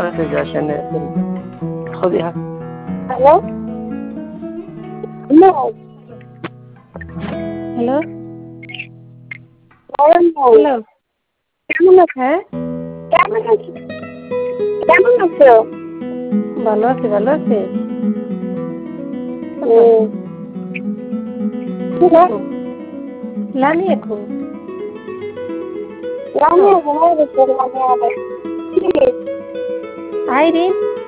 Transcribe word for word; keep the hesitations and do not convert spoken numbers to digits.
مسج عشان نقفل. خديها. الو الو hello Naren hello কেমন আছো হ্যাঁ কেমন আছো কেমন আছো ভালো আছি ভালো আছি হুম লানি এখন লামিয়া ঘুমাই গেছে লামিয়া আবার আইরিন